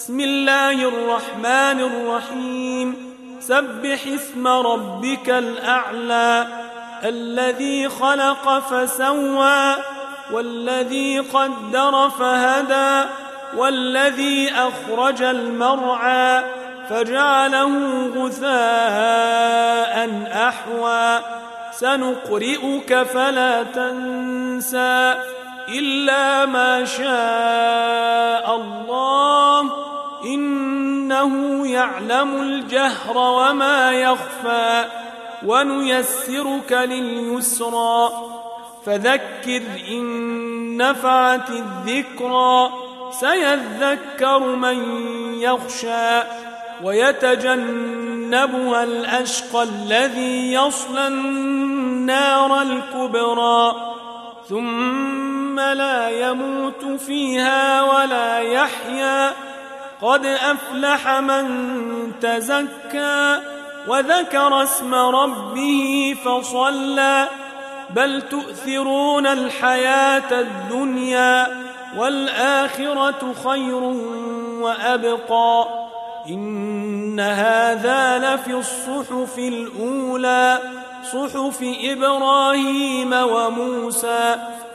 بسم الله الرحمن الرحيم سبح اسم ربك الأعلى الذي خلق فسوى والذي قدر فهدى والذي أخرج المرعى فجعله غثاء أحوى سنقرئك فلا تنسى إلا ما شاء الله إنه يعلم الجهر وما يخفى ونيسرك لليسرى فذكر إن نفعت الذكرى سيذكر من يخشى ويتجنبها الأشقى الذي يصلى النار الكبرى ثم لا يموت فيها ولا يحيا قد أفلح من تزكى وذكر اسم ربه فصلى بل تؤثرون الحياة الدنيا والآخرة خير وأبقى إن هذا لفي الصحف الأولى صحف إبراهيم وموسى